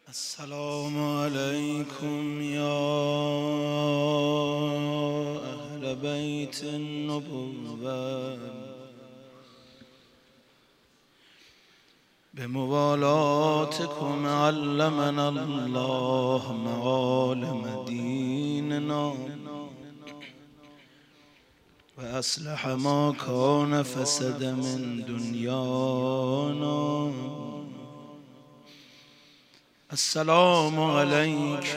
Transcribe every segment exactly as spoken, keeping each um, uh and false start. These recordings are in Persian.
السلام علیکم یا اهل بیت النبوة بموالاتكم علمنا الله معالم ديننا وأصلح ما كان فسد من دنيانا. السلام عليك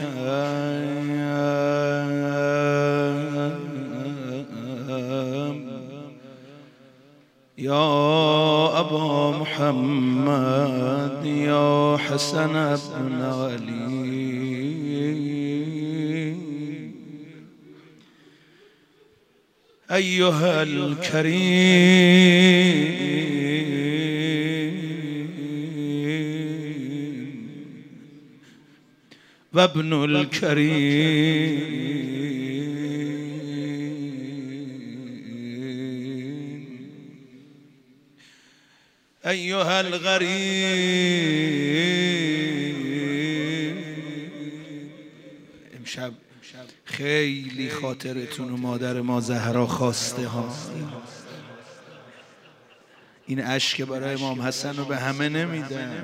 يا أبا محمد يا حسن بن علي أيها الكريم وابن الكريم أيها الغريب. امشب خیلی خاطرتون و مادر ما زهرا خواسته ها. این اشک برای امام حسن رو به همه نمیدن،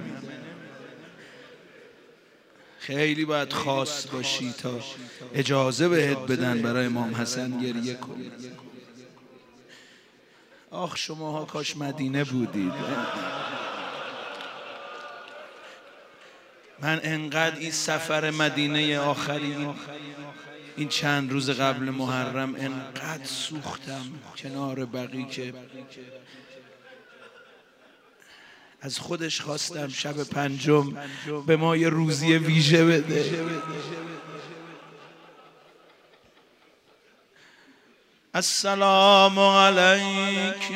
خیلی باید خاص باشی تا اجازه بهت بدن برای امام حسن گریه کنی. آخ شماها کاش مدینه بودید. من انقدر این سفر مدینه آخری این, این چند روز قبل محرم انقدر سوختم کنار بقی که از خودش خواستم شب پنجم به ما یه روزی ویژه بده. السلام علیک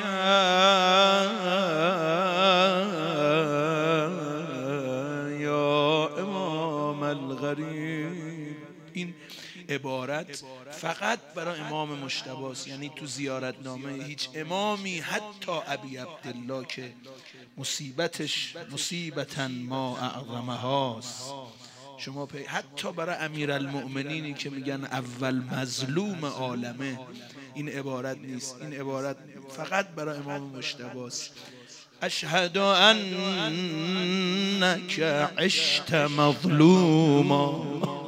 یا امام الغریب. این عبارت فقط برای امام مجتبی است، یعنی تو زیارتنامه هیچ امامی حتی ابی عبدالله که مصیبتش مصیبتاً ما اعظمهاست، شما پی حتی برای امیرالمؤمنینی که میگن اول مظلوم عالمه این عبارت نیست. این عبارت فقط برای امام مجتبی است. اشهد انک عشت مظلوما.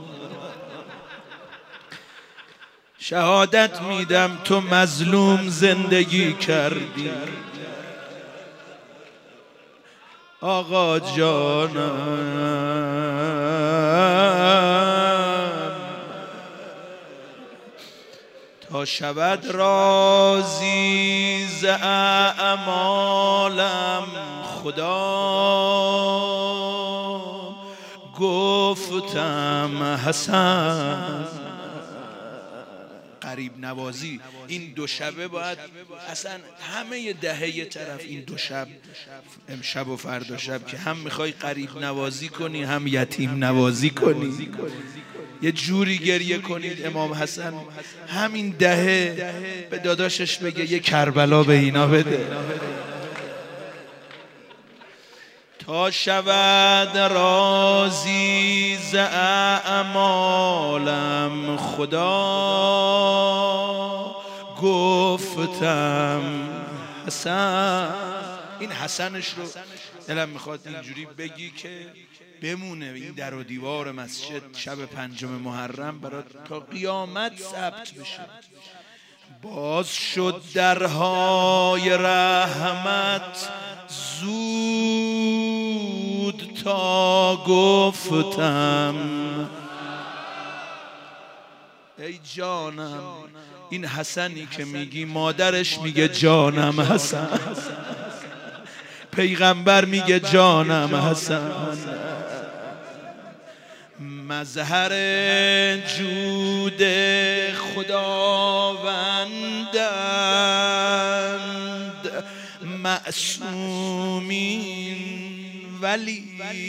شهادت میدم تو مظلوم زندگی کردی آقا جانم. تا شود راضی ز اعمالم خدا گفتم حسن. قریب نوازی این دو شبه باید اصلا همه دهه یه طرف، این دو شب امشب و فردا شب که هم میخوای قریب نوازی کنی هم یتیم نوازی کنی، یه جوری گریه کنید امام حسن همین دهه به داداشش بگه یه کربلا به اینا بده. تا شود راضی ز اعمالم خدا گفتم حسن. این حسنش رو دلم میخواد اینجوری بگی که بمونه این در و دیوار مسجد شب پنجم محرم برای تا قیامت ثبت بشه. باز شد درهای رحمت زود تا گفتم ای جانم. این حسنی که میگی مادرش میگه جانم حسن، پیغمبر میگه جانم حسن. مظهر جود خداوندند معصومین ولی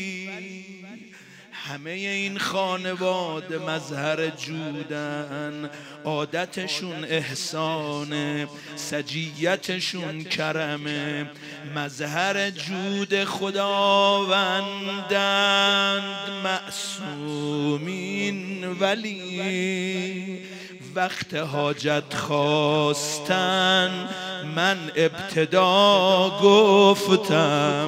همه این خانواده مظهر جودن، عادتشون احسانه، سجیتشون کرمه، مظهر جود خداوندند معصومین ولی وقت حاجت خواستن من ابتدا گفتم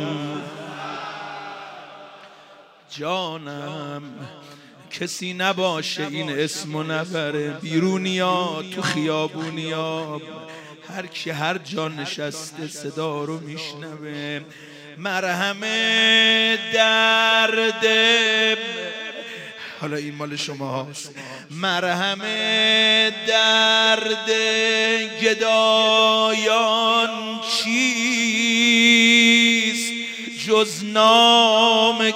جانم کسی نباشه این اسمو نبره، بیرونیا تو خیابونیا هر کی هر جا نشسته صدا رو میشنوه. مرهم درد، حالا این مال شما هاست، مرهم درد گدایان چیست جز نام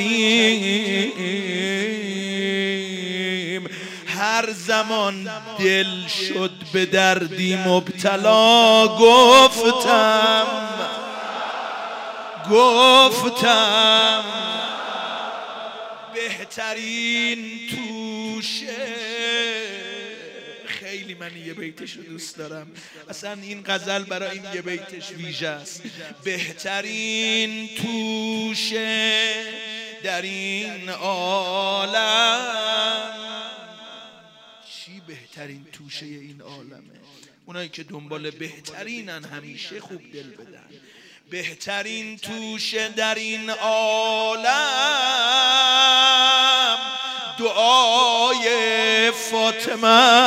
کریم. هر زمان دل شد به دردی مبتلا گفتم گفتم بهترین توشه. خیلی من یه بیتش رو دوست دارم، اصلا این غزل برای این یه بیتش ویژه است. بهترین توشه در این عالم. چی بهترین توشه این عالمه؟ اونایی که دنبال بهترینن همیشه خوب دل بدن. بهترین توشه در این عالم دعای فاطمه.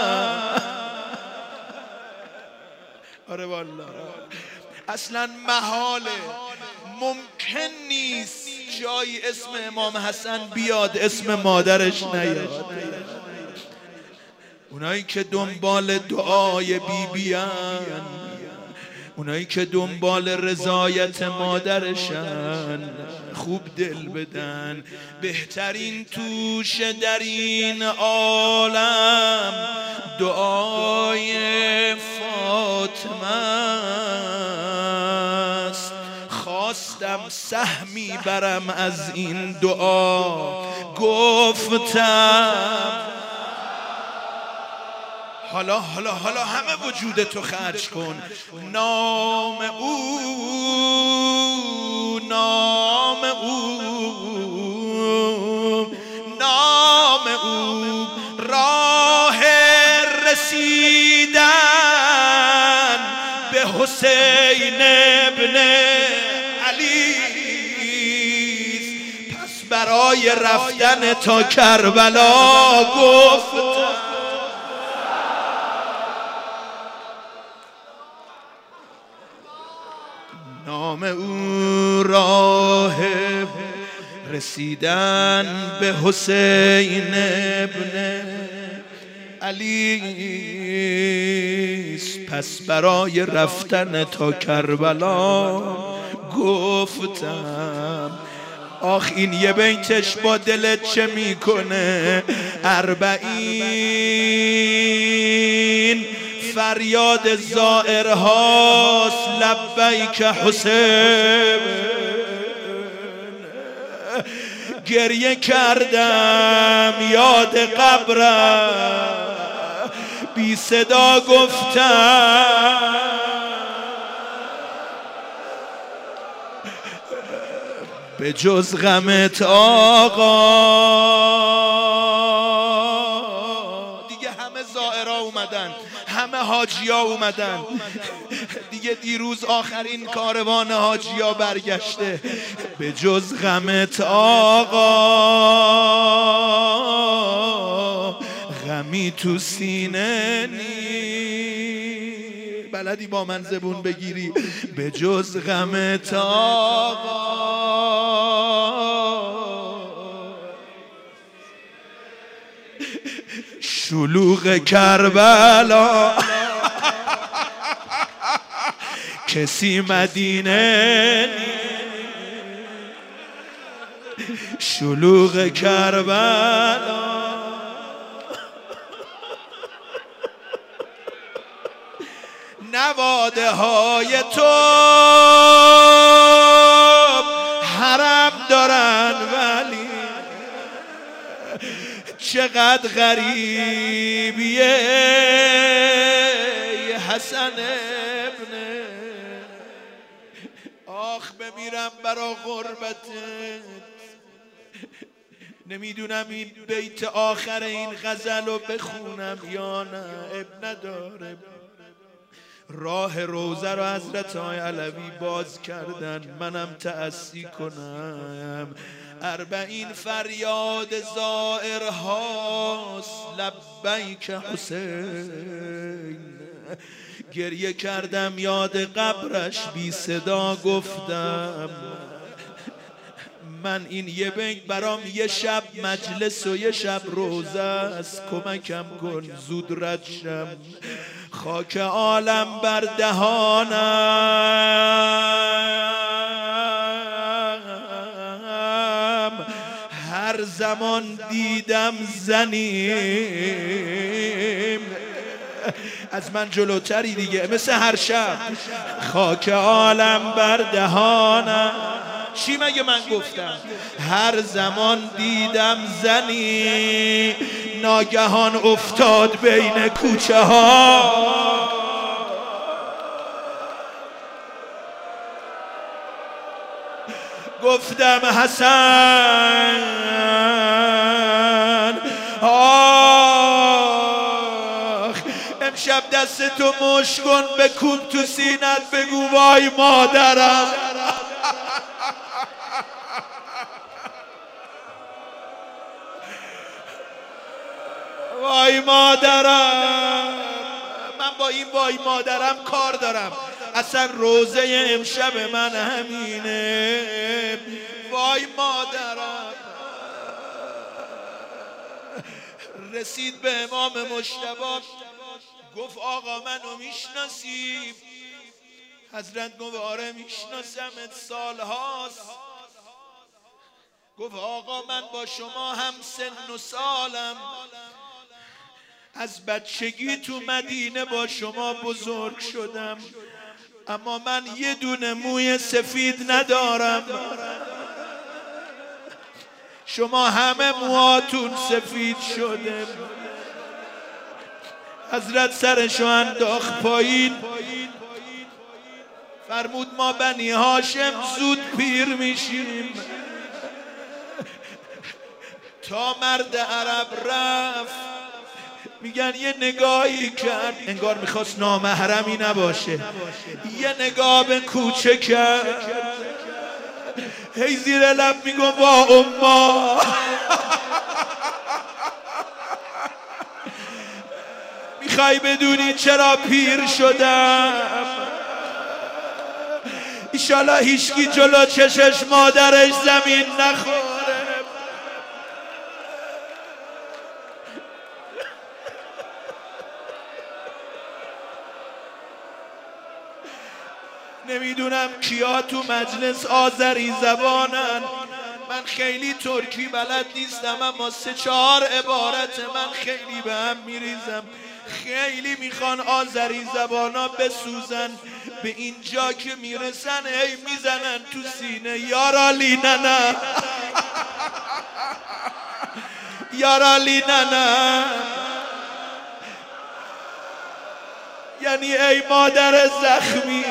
آره والله اصلا محاله، ممکن نیست جایی اسم امام حسن بیاد اسم مادرش نیاد. اونایی که دنبال دعای بیبیان، اونایی که دنبال رضایت مادرشن خوب دل بدن. بهترین توشه در این عالم دعای فاطمه است. خواستم سهمی برم از این دعا گفتم حالا حالا حالا همه وجودتو خرج کن. نام او نام او نام او راه رسیدن به حسین ابن علی. پس برای رفتن تا کربلا گفت نام او راه رسیدن به حسین ابن علی. پس برای رفتن تا کربلا گفتم. آخ این یه بیتش با دلت چه میکنه؟ اربعین فریاد زائرهاست لبیک حسین. گریه کردم یاد قبرم بی صدا گفتم به جز غمت آقا. دیگه همه زائرها اومدن، همه حاجیا اومدن دیگه. دیروز آخرین کاروان حاجیا برگشته. به جز غمت آقا غمی تو سینه نی. بلدی با من زبون بگیری؟ به جز غمت آقا شلوغ کربلا کسی مدینه شلوغ کربلا. نواده های تو حرم دارن ولی چقدر غریبیه حسن ابن. آخ بمیرم برا غربتت نمیدونم این بیت آخر این غزل رو بخونم یا نه، اب نداره. راه روزه رو حضرت های علوی باز کردن، منم تأسی کنم. اربعین فریاد زائر هاست، لبیک حسین. گریه کردم یاد قبرش، بی صدا گفتم من این یه بیت برام یه شب مجلس و یه شب روزه است، کمکم کن زود رد شم. خاک عالم بر دهانم، هر زمان دیدم زنیم. از من جلوتری دیگه، مثل هر شب. خاک عالم بر دهانم، چی مگه من گفتم؟ هر زمان دیدم زنی، ناگهان افتاد بین کوچه ها. گفتم حسن آخ، امشب دستتو مشت کن بکوب تو سینت، بگو وای مادرم. وای مادرم. من با این وای مادرم کار دارم، اصلا روزه امشب من همینه. وای مادرم. رسید به امام مجتبی، گفت آقا منو میشناسی؟ حضرت گفت آره میشناسمت، سال هاست. گفت آقا من با شما هم سن و سالم، از بچگی تو مدینه با شما بزرگ شدم، اما من یه دونه موی سفید ندارم، شما همه موهاتون سفید شده. حضرت سرشو انداخت پایین، فرمود ما بنی هاشم زود پیر میشیم. تا مرد عرب رفت، میگن یه نگاهی کرد، انگار میخواست نامحرمی نباشه، یه نگاه به کوچه کرد، هی زیر لب میگم وا اما. میخوای بدونی چرا پیر شدم؟ ایشالا هیچکی جلو چشش مادرش زمین نخوره. نمیدونم کیا تو مجلس آذری زبانن، من خیلی ترکی بلد نیستم، اما سه چهار عبارت من خیلی به هم میریزم. خیلی میخوان آذری زبانا بسوزن، به اینجا که میرسن هی میزنن تو سینه یارا لیننا یارا لیننا، یعنی ای مادر زخمی.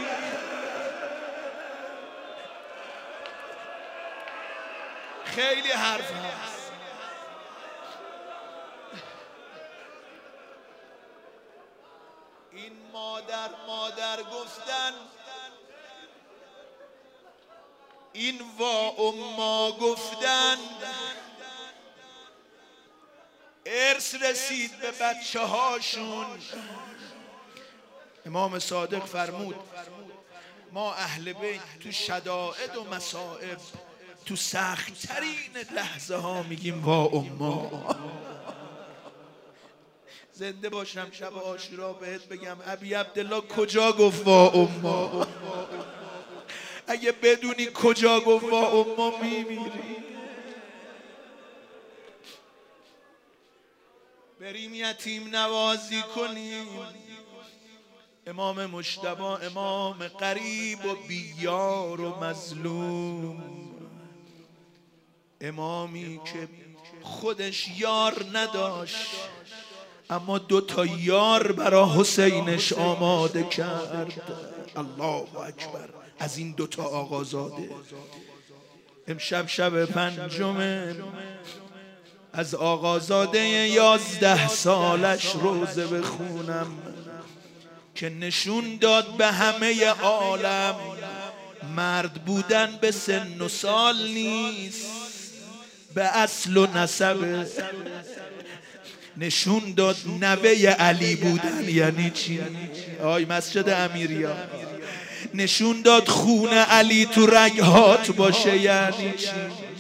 خیلی حرف هست. این مادر مادر گفتن، این وا اما گفتن، ارث رسید به بچه هاشون. امام صادق فرمود ما اهل بیت تو شدائد و مصائب، تو سخت ترین لحظه ها میگیم وا اما. زنده باشم شب عاشورا بهت بگم ابی عبدالله کجا گفت وا اما. اگه بدونی کجا گفت وا اما میمیری. بریم یتیم نوازی کنیم. امام مجتبی امام غریب و بیار و مظلوم، امامی که خودش یار نداشت اما دو تا یار برا حسینش آماده کرد. الله اکبر. از این دو تا آقازاده امشب شب پنجمه از آقازاده یازده سالش روزه بخونم که نشون داد به همه عالم مرد بودن به سن و سال نیست، به اصل و نسب. نشون داد نوه علی بودن یعنی چی؟ آی مسجد امیریا. نشون داد خون علی تو رگهات باشه یعنی چی؟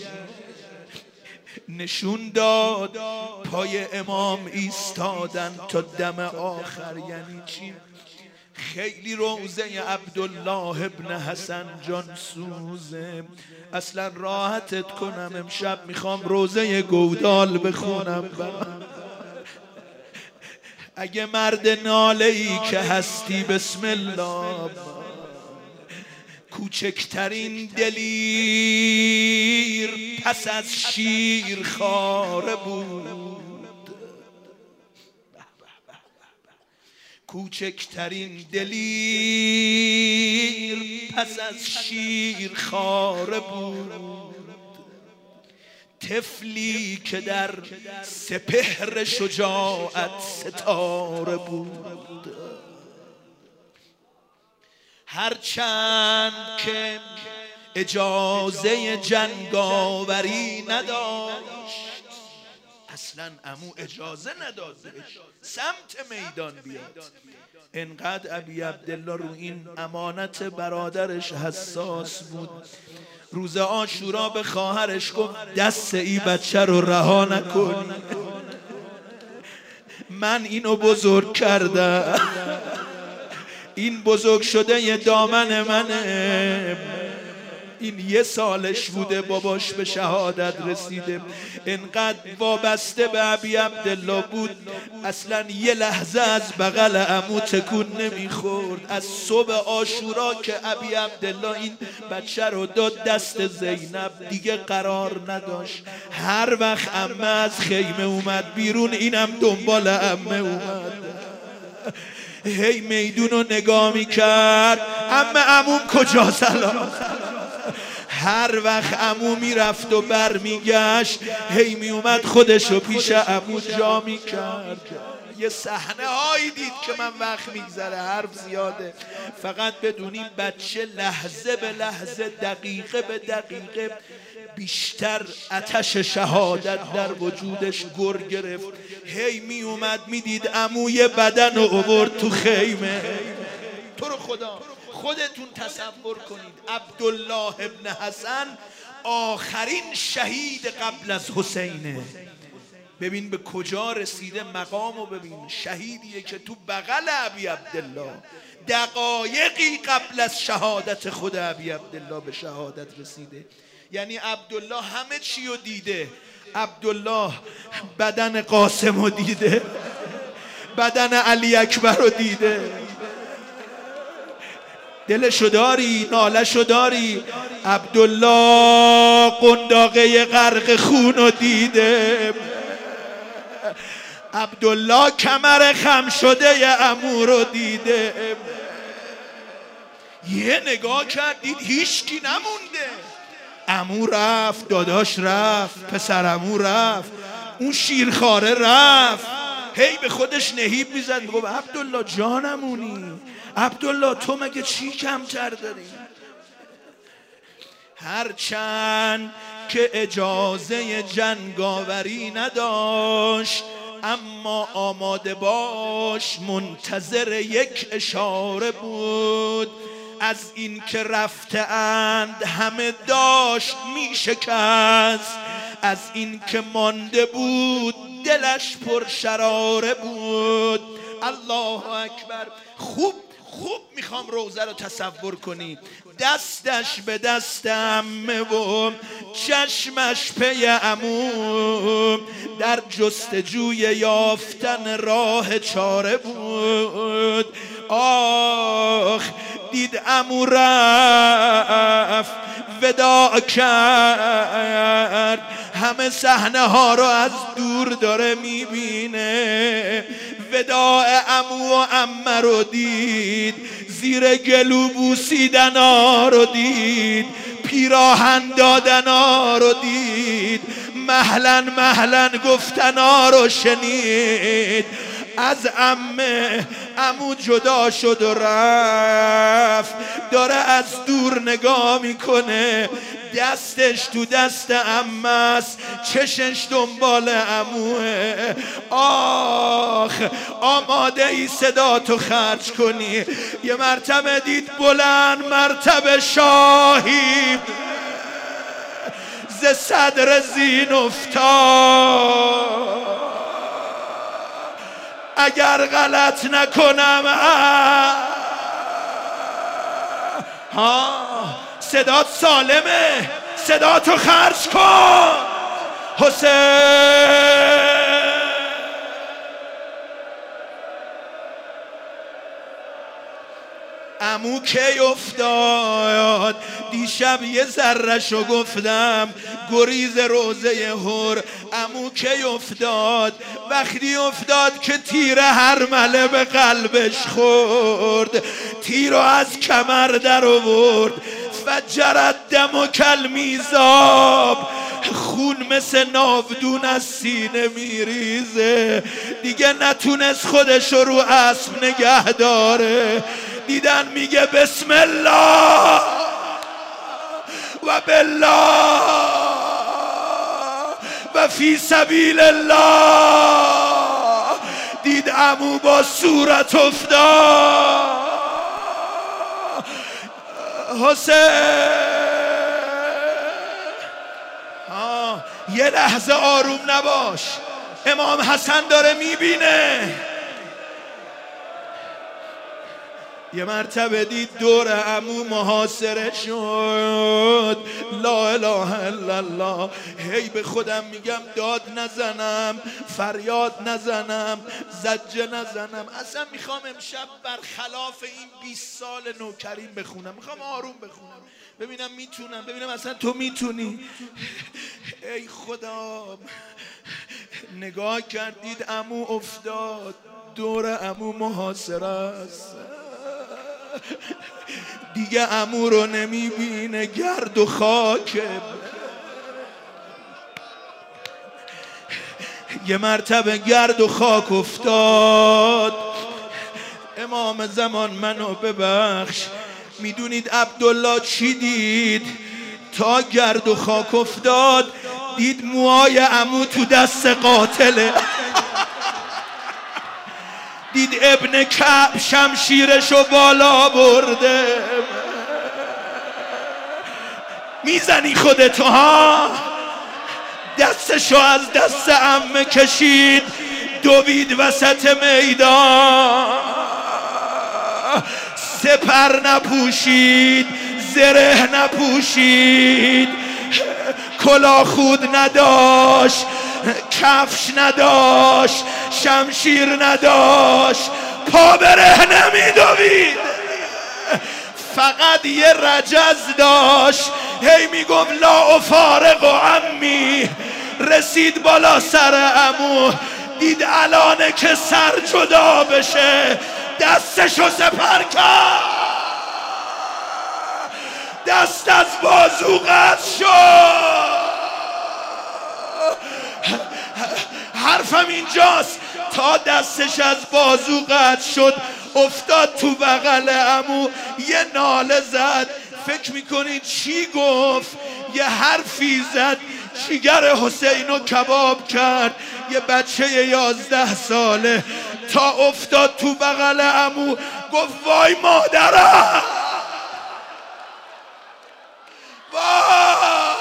نشون داد پای امام ایستادن تا دم آخر یعنی چی؟ خیلی روزه عبدالله ابن حسن جان سوزه. اصلا راحتت کنم امشب میخوام روزه گودال بخونم. اگه مرد ناله ای که هستی بسم الله. کوچکترین دلیر پس از شیر خاره بود. کوچکترین دلیر پس از شیر خاره بود. طفلی که در سپهر شجاعت ستاره بود. هرچند که اجازه جنگاوری نداشت، اصلا عمو اجازه نداد سمت میدان بیاد. انقدر ابی عبدالله رو این امانت برادرش حساس بود، روز عاشورا به خواهرش گفت دست این بچه رو رها نکنی، من اینو بزرگ کردم، این بزرگ شده یه دامن منه. این یه سالش بوده باباش به شهادت رسیده. انقدر وابسته به ابی عبدالله بود اصلا یه لحظه از بغل عمو تکون نمیخورد. از صبح عاشورا که ابی عبدالله این بچه رو داد دست زینب دیگه قرار نداشت. هر وقت عمه از خیمه اومد بیرون اینم دنبال عمه اومد. هی میدون رو نگاه میکرد عمه عموم کجا سلام. هر وقت عمو میرفت و بر میگشت هی میومد خودش رو پیش عمو جا میکرد. یه صحنه هایی دید که من وقت میگذره حرف زیاده. فقط بدونیم بچه لحظه به لحظه دقیقه به دقیقه بیشتر آتش شهادت در وجودش گر گرفت. هی می اومد میدید عموی بدن رو آورد تو خیمه. تو رو خدا خودتون تصور کنید عبدالله ابن حسن آخرین شهید قبل از حسینه. ببین به کجا رسیده مقامو ببین. شهیدیه که تو بغل ابی عبدالله دقایقی قبل از شهادت خود ابی عبدالله به شهادت رسیده. یعنی عبدالله همه چی رو دیده. عبدالله بدن قاسم رو دیده، بدن علی اکبر رو دیده. دلشو داری نالشو داری. عبدالله قنداقه غرق خون رو دیده. عبدالله کمر خم شده ی عمو رو دیده. یه نگاه کردید هیچکی نمونده. عمو رفت، داداش رفت، پسر عمو رفت، اون شیرخواره رفت. هی به خودش نهیب میزد میگفت عبدالله جانمونی، عبدالله تو مگه چی کمتر داری؟ هرچند که اجازه جنگاوری نداشت اما آماده باش منتظر یک اشاره بود. از این که رفته اند همه داشت می شکست، از این که مانده بود دلش پر شراره بود. الله اکبر. خوب خوب میخوام روزه رو تصور کنی. دستش به دست عمه و چشمش پی عمو، در جستجوی یافتن راه چاره بود. آخ دید عمو رفت وداع کرد، همه صحنه ها رو از دور داره میبینه. وداع عمو و عمه رو دید، زیر گلو بوسیدن ها رو دید، پیراهن دادنا رو دید، مهلا مهلا گفتنا رو شنید. از عمه عمو جدا شد و رفت، داره از دور نگاه میکنه، دستش تو دست عمه است، چشش دنبال عموه. آخ آماده ای صدا تو خرج کنی. یه مرتبه دید بلند مرتبه شاهی ز صدر زین افتاد. اگر غلط نکنم ها صدات سالمه، صدا تو خرج کن حسین. عمو کی افتاد؟ دیشب یه ذره‌شو گفتم، گریز روزه هر. عمو کی افتاد؟ وقتی افتاد که تیر هرمله به قلبش خورد، تیرو از کمر در آورد. فجرت دم و کلمیزاب، خون مثل ناودون از سینه میریزه. دیگه نتونست خودش رو اسب نگه داره. دیدن میگه بسم الله و بالله و فی سبیل الله. دید عمو با صورت افتاد. حسین آه. یه لحظه آروم نباش، امام حسن داره میبینه. یه مرتبه دید دور عمو محاصره شد. لا اله الا الله. هی به خودم میگم داد نزنم، فریاد نزنم، زجه نزنم. اصلا میخوام امشب برخلاف این بیست سال نوکریم بخونم، میخوام آروم بخونم، ببینم میتونم، ببینم اصلا تو میتونی. ای خدا، نگاه کردید عمو افتاد، دور عمو محاصره است. دیگه عمو رو نمیبینه، گرد و خاکه. یه مرتبه گرد و خاک افتاد. امام زمان منو ببخش، میدونید عبدالله چی دید؟ تا گرد و خاک افتاد دید موهای عمو تو دست قاتله. دید ابن کعب شمشیرشو بالا برده. میزنی خودتو ها؟ دستشو از دست عمه کشید، دوید وسط میدان. سپر نپوشید، زره نپوشید، کلاه خود نداشت، کفش نداشت، شمشیر نداشت، پا بره نمیدوید، فقط یه رجز داشت. هی میگفت لا افارق و عمی. رسید بالا سر عمو، دید الانه که سر جدا بشه، دستشو سپر کرد، دست از بازو قطع شد. حرفم اینجاست، تا دستش از بازو قطع شد افتاد تو بغل عمو، یه ناله زد. فکر میکنید چی گفت؟ یه حرفی زد، جیگر حسینو کباب کرد. یه بچه یازده ساله تا افتاد تو بغل عمو گفت وای مادرم، وای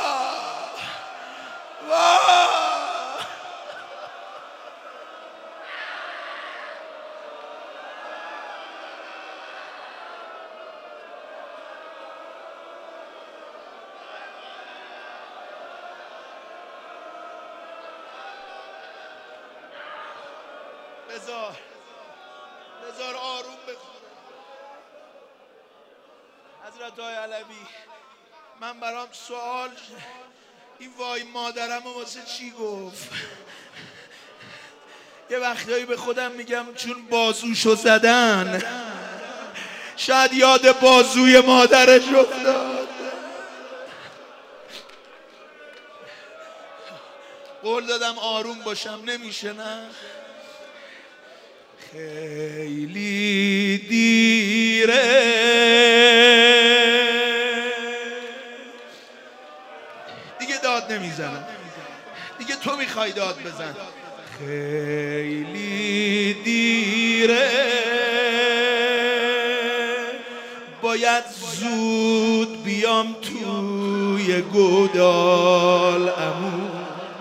وای. بذار بذار آروم بخونم. حضرت های علوی، من برام سوال، این وای مادرم و واسه چی گفت؟ یه وقتایی به خودم میگم چون بازوشو زدن، شاید یاد بازوی مادرش افتاد. قول دادم آروم باشم، نمیشه نه. خیلی دیره دیگه داد نمیزنم، دیگه تو میخوای داد بزن. خیلی دیره باید زود بیام توی گودال عمو.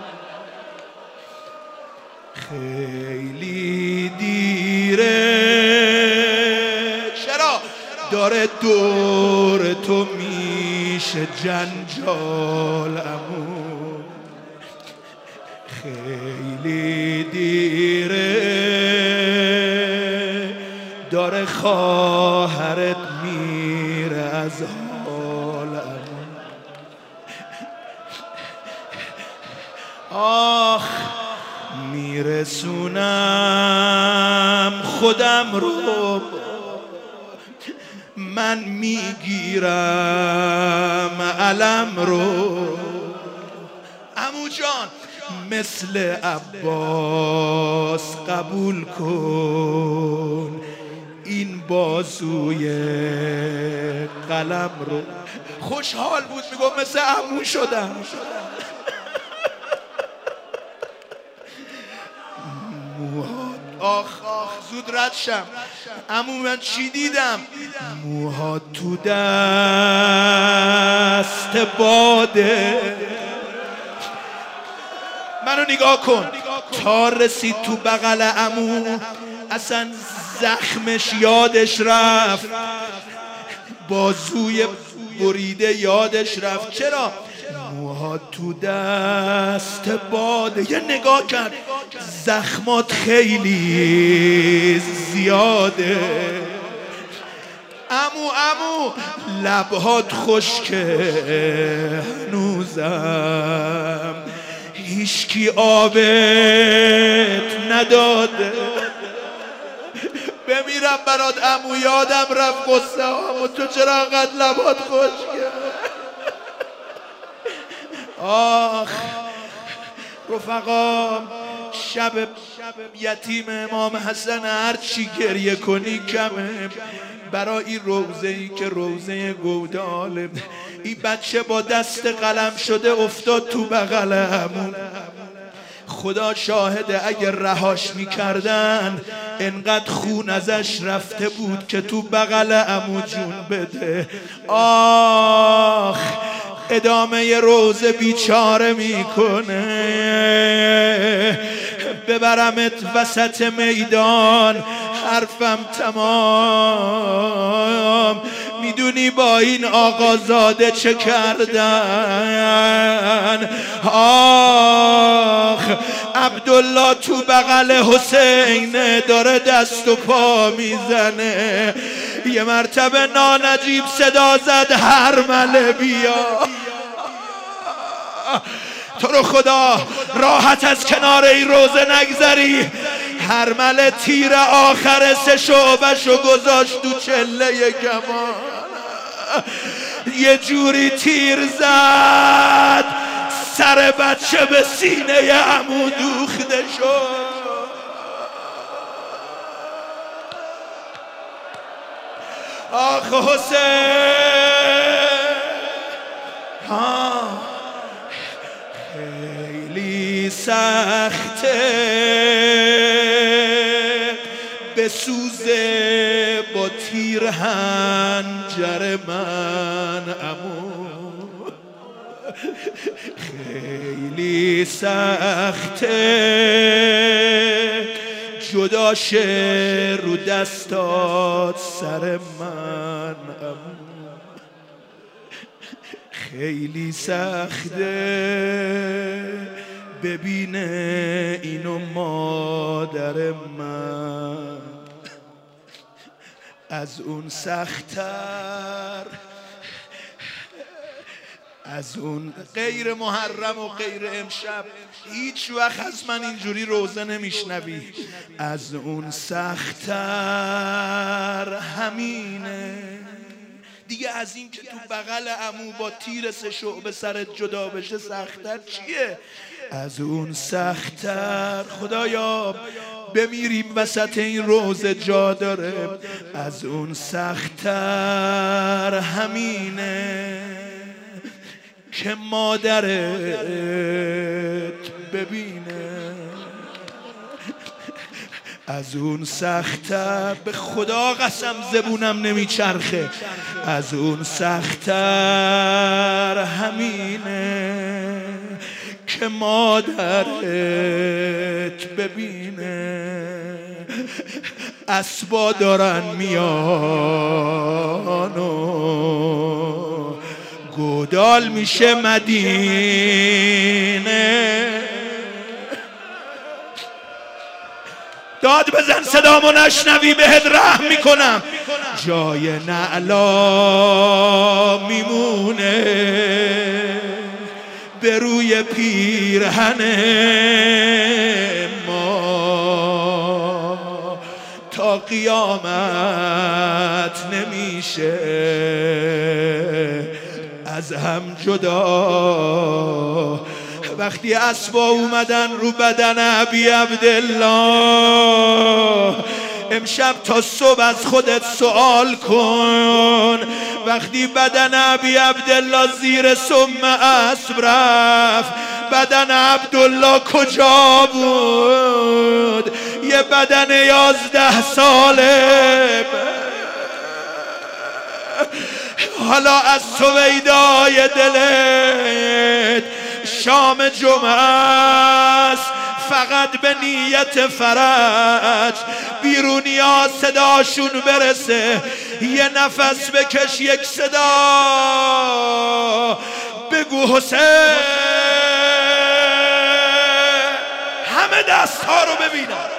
خیلی دیره چرا داره دور تو میشه جنجال عمو. خیلی دیره داره خواهرت میره از حال عمو. آخ میرسونم خودم رو، من میگیرم علم رو. عمو جان مثل عباس قبول کن این بازوی قلم رو. خوشحال بود میگم مثل عمو شدم. آخ آخ زود رد شم عمو، من چی دیدم؟ موها تو دست باده. منو نگاه کن تا رسید تو بغل عمو اصلا زخمش یادش رفت، بازوی بریده یادش رفت. چرا؟ موها تو دست باده. یه نگاه کرد زخمات خیلی زیاده. عمو عمو لبهات خشکه هنوزم هیچکی آبت نداده. بمیرم برات عمو، یادم رفت قصه هامو، تو چرا انقدر لبات خشکه؟ آخ رفقا شب یتیم امام حسن هر چی گریه کنی کمه برای این روزه ای که روزه گوداله. این بچه با دست قلم شده افتاد تو بغل عمو. خدا شاهده اگر رهاش میکردن انقدر خون ازش رفته بود که تو بغل عمو جون بده. آخ ادامه روزه بیچاره میکنه. ببرمت وسط میدان حرفم تمام. میدونی با این آقازاده چه کردن؟ آخ عبدالله تو بغل حسین داره دست و پا میزنه. یه مرتبه نانجیب صدا زد هرمله بیا. تو رو خدا راحت از کنار این روزه نگذری. هرمله تیر آخر سه شعبشو گذاشت تو چله کمان، یه جوری تیر زد سر بچه به سینه عمو دوخته شد. آخ حسین ها خیلی سخته بسوزه با تیر هنجر من عمو. خیلی سخته جدا شه رو دستات سر من عمو. خیلی سخته ببینه اینو مادر من. از اون سخت‌تر از اون غیر محرم و غیر امشب هیچ وقت از من اینجوری روزه نمیشنوی. از اون سخت‌تر همینه دیگه از این که تو بغل عمو با تیر سه شعبه سرت جدا بشه سخت‌تر چیه؟ از اون سخت‌تر خدایا بمیریم وسط این روزه جا داره. از اون سخت‌تر همینه که مادرت ببینه. از اون سخت‌تر به خدا قسم زبونم نمیچرخه. از اون سخت‌تر همینه که مادرت ببینه. اسبا دارن میان و گودال میشه مدینه. داد بزن صدامو نشنوی بهت رحم میکنم. جای نعلا میمونه به روی پیرهن ما تا قیامت نمیشه از هم جدا. وقتی اسبا اومدن رو بدن ابی عبدالله امشب تا صبح از خودت سوال کن. وقتی بدن ابی عبدالله زیر سم اسب رفت بدن عبدالله کجا بود؟ یه بدن یازده ساله. حالا از سویدای دلت شام جمعه است فقط به نیت فرج. بیرونی ها صداشون برسه یه نفس بکش یک صدا بگو حسین. همه دست ها رو ببینم.